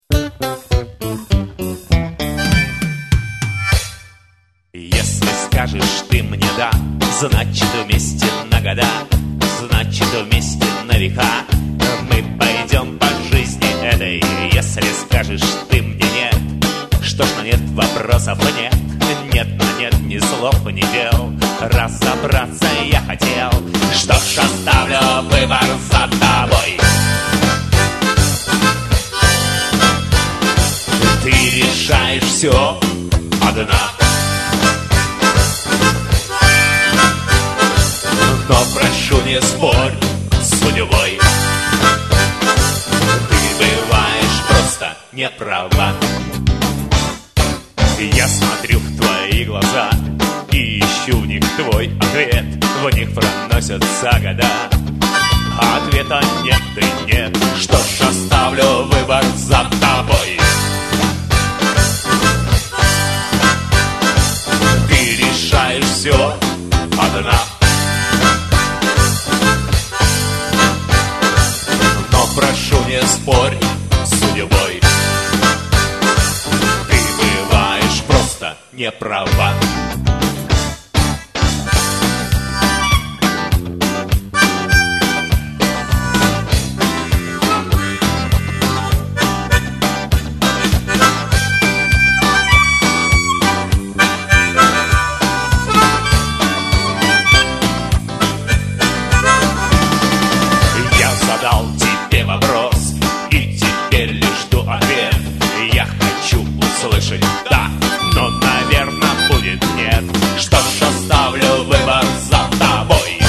Если скажешь ты мне да, значит вместе на года, значит вместе на века. Мы пойдем по жизни этой. Если скажешь ты мне нет, что ж, на нет вопросов нет. Нет, на нет ни слов, ни дел. Разобраться я хотел. Что ж, оставлю выбор за тобой. Ты решаешь все одна, но прошу, не спорь с судьбой. Ты бываешь просто не права. Я смотрю в твои глаза и ищу в них твой ответ. В них проносятся года, ответа нет и нет. Что ж, оставлю выбор за тобой. Ты решаешь все одна, но прошу, не спорь с судьбой. Ты бываешь просто не права. Задал тебе вопрос, и теперь лишь жду ответ. Я хочу услышать да, но, наверное, будет нет. Что ж, оставлю выбор за тобой.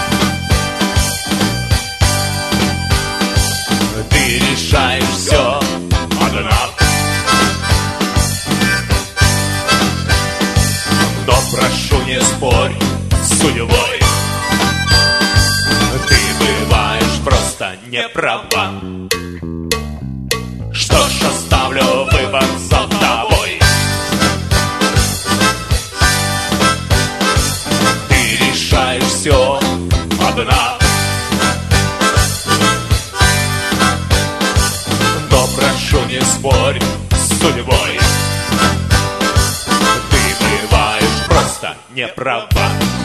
Ты решаешь все одна, но прошу, не спорь с судьбой. Ты бываешь просто не права. Что ж, оставлю выбор за тобой. Ты решаешь все одна, но прошу, не спорь с судьбой. Ты бываешь просто не права.